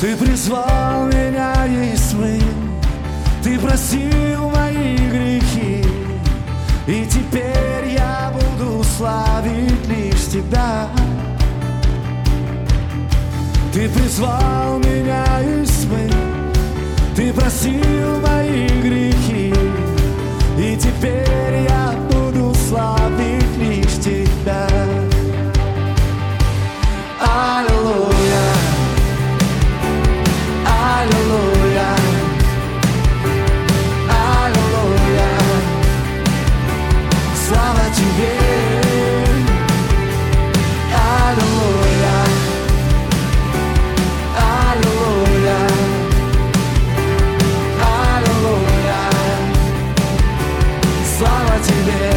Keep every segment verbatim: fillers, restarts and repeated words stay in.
Ты призвал меня из тьмы, Ты простил мои грехи, и теперь я буду славить лишь Тебя. Ты призвал меня из тьмы, Ты простил мои грехи, и теперь я буду славить лишь Тебя. Аллилуйя, аллилуйя, аллилуйя, слава Тебе. Аллилуйя, аллилуйя, аллилуйя, слава Тебе.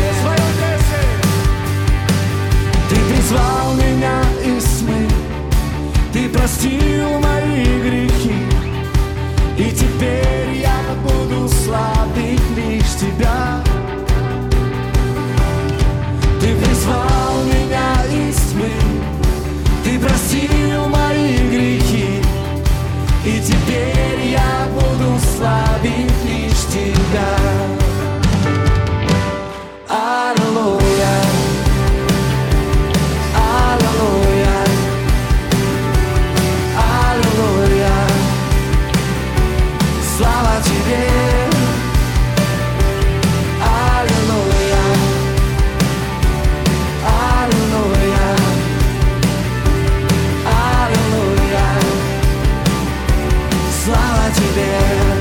Ты призвал меня из тьмы, Ты простил мои грехи, и теперь я буду славить лишь Тебя. Ты призвал меня из тьмы, Ты простил мои грехи, и теперь я буду славить лишь Тебя. Аллилуйя, аллилуйя, аллилуйя, слава Тебе. Аллилуйя, аллилуйя, аллилуйя, слава Тебе.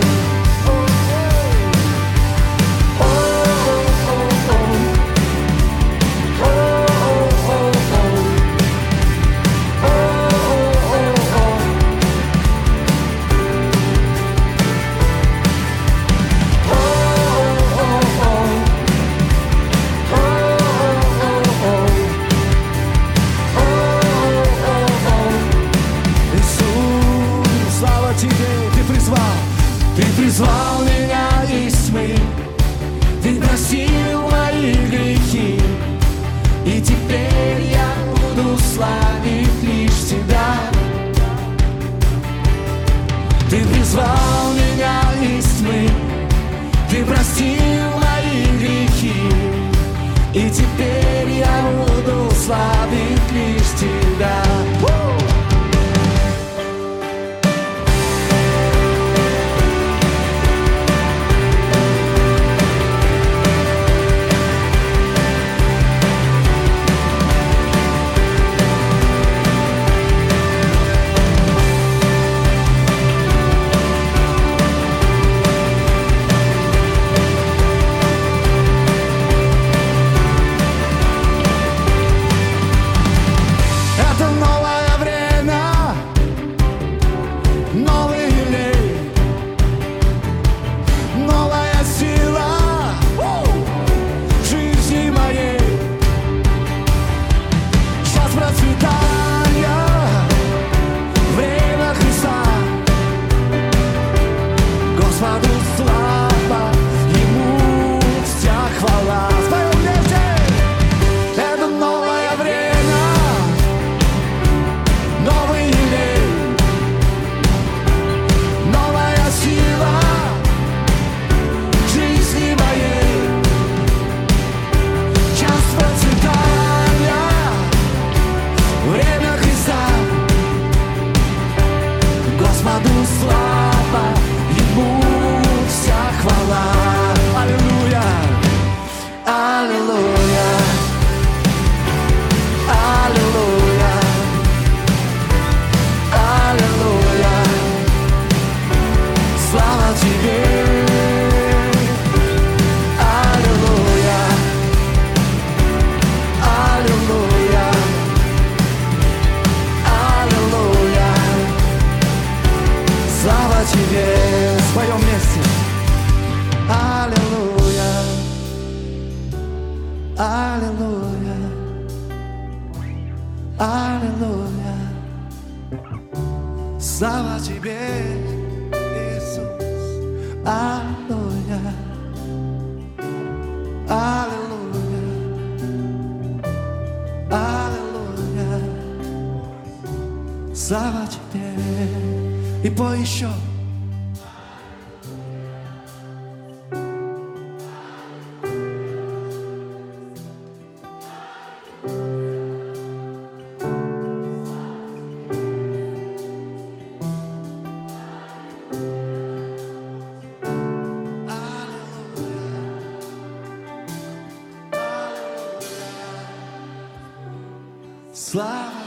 Ты призвал меня из тьмы, Ты простил мои грехи, и теперь я буду славить лишь Тебя. Ты призвал меня из тьмы, Ты простил мои грехи, и теперь я буду славить лишь Тебя. Аллилуйя, слава Тебе, Иисус. Аллилуйя, аллилуйя, аллилуйя, слава Тебе. и пой еще. Слава